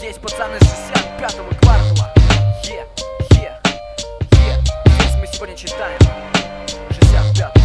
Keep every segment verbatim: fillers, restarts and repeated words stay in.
Здесь пацаны шестьдесят пятого квартала. Е, е, е. Здесь мы сегодня читаем шестьдесят пятый.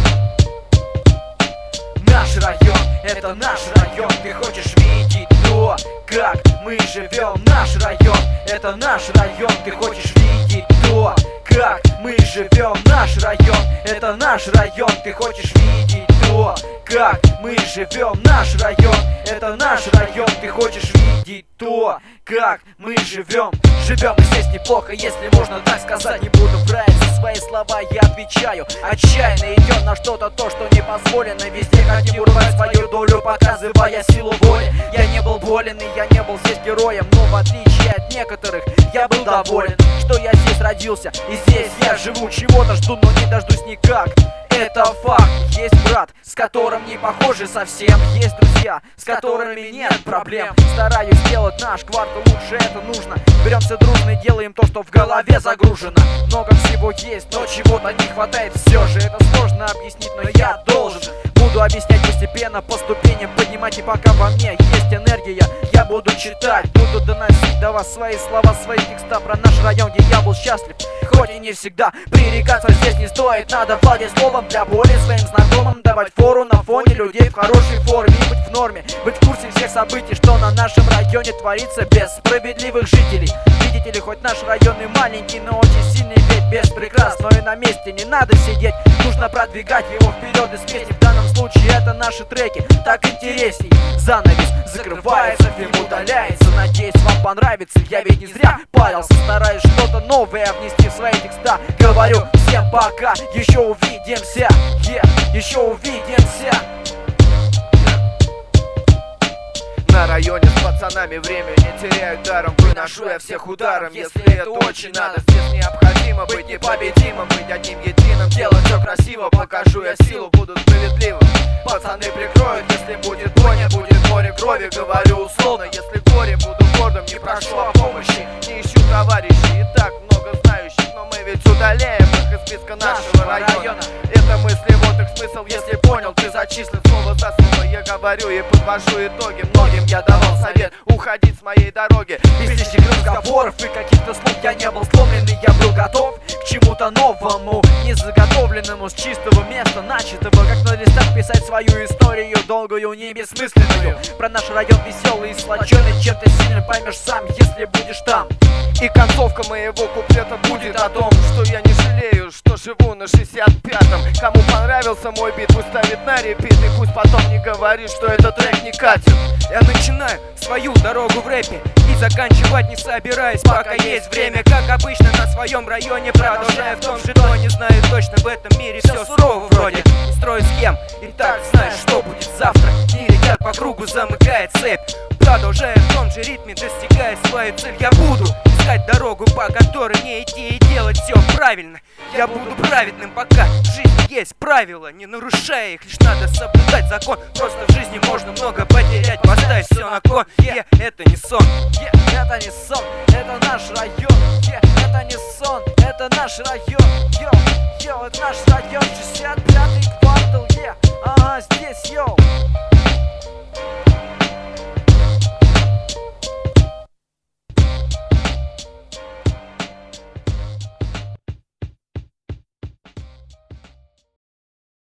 Наш район, это наш район. Ты хочешь видеть то, как мы живем? Наш район, это наш район. Ты хочешь видеть то, как мы живем? Наш район, это наш район. Ты хочешь видеть то, как мы живем? Наш район, это наш район. Ты хочешь видеть то, как мы живем? Живем мы здесь неплохо, если можно так сказать. Не буду врать, за свои слова я отвечаю. Отчаянно идет на что-то то, что не позволено. Везде хотим урвать свою долю, показывая силу воли. Я не был болен и я не был здесь героем, но в отличие от некоторых я был доволен, что я здесь родился и здесь я живу. Чего-то жду, но не дождусь никак. Это факт. Есть брат, с которым не похожи совсем. Есть друзья, с которыми нет проблем. Стараюсь сделать наш квартал лучше, это нужно. Беремся дружно и делаем то, что в голове загружено. Много всего есть, но чего-то не хватает все же. Это сложно объяснить, но я должен. Буду объяснять постепенно, по ступеням поднимать. И пока во мне есть энергия, я буду читать, буду доносить до вас свои слова, свои текста про наш район, где я был счастлив. Хоть и не всегда, пререкаться здесь не стоит. Надо владеть словом для боли своим знакомым, давать фору на фоне людей в хорошей форме. И быть в норме, быть в курсе всех событий, что на нашем районе творится без справедливых жителей. Видите ли, хоть наш район и маленький, но очень сильный, ведь без прикрас. Но и на месте не надо сидеть, нужно продвигать его вперед и светить. В данном случае это наши треки, так интересней. Занавес закрывается, фильм удаляется. Надеюсь, вам понравится, я ведь не зря парился. Стараюсь что-то новое внести в свои текста. Говорю всем пока, еще увидимся, yeah, еще увидимся. На районе с пацанами время не теряю даром. Выношу я всех ударом, если это очень надо. Здесь необходимо быть непобедимым, быть одним единым. Делать все красиво, покажу я силу, буду справедливым. Пацаны прикроют, если будет бойня, будет море крови. Говорю условно, если горе, буду гордым, не прошу о помощи, не ищу товарищей. И так много знающих, но мы ведь удаляем их из списка нашего района. Это мысли, вот их смысл, если понял, ты зачислен слово за слово. Я говорю и подвожу итоги. Многим я давал совет уходить с моей дороги. Без лишних разговоров и каких-то слов я не был сломленный, я был готов к чему-то новому, не заготовленному с чистого места, начатого, как на листах писать свою историю, долгую, не бессмысленную. Про наш район веселый и сплоченный, чем-то сильно поймешь сам, если будешь там. И концовка моего куплета будет о том, что я не жалею, что живу на шестьдесят пятом. Кому понравился мой бит, пусть ставит на репит, и пусть потом не говорит, что этот трек не катит. Я начинаю свою дорогу в рэпе и заканчивать не собираюсь, пока есть время. Как обычно на своем районе, продолжая в том же тоне. Знаю точно, в этом мире все сурово вроде. Не строю схем, и так знаешь, что будет завтра. Не летят по кругу, замыкает цепь. Продолжая в том же ритме, достигая свою цель, я буду искать дорогу, по которой не идти и делать все правильно. Я буду праведным, пока в жизни есть правила, не нарушая их, лишь надо соблюдать закон. Просто в жизни можно много потерять, поставить все на кон. Yeah, это не сон, yeah, это не сон, это наш район. Yeah, это не сон, это наш район. Йо, йо, это наш район, шестьдесят пятый квартал. Yeah, uh.